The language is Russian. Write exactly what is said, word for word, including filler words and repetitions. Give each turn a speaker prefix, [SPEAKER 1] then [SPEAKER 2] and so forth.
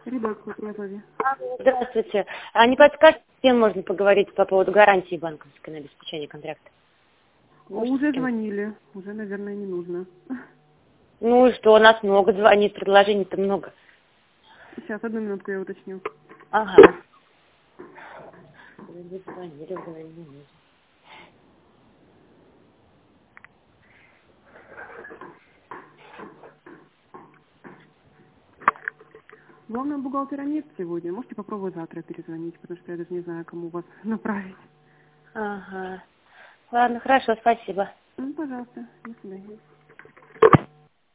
[SPEAKER 1] Редакция при.
[SPEAKER 2] Здравствуйте. А не подскажете, с кем можно поговорить по поводу гарантии банковской на обеспечение контракта? Может,
[SPEAKER 1] Уже
[SPEAKER 2] с кем?
[SPEAKER 1] звонили. Уже, наверное, не нужно.
[SPEAKER 2] Ну и что, у нас много звонит, предложений-то много.
[SPEAKER 1] Сейчас, одну минутку я уточню.
[SPEAKER 2] Ага. Вы звонили, говорили, не нужно.
[SPEAKER 1] Главное, бухгалтера нет сегодня. Можете попробовать завтра перезвонить, потому что я даже не знаю, кому вас направить.
[SPEAKER 2] Ага. Ладно, хорошо, спасибо.
[SPEAKER 1] Ну, пожалуйста. До свидания.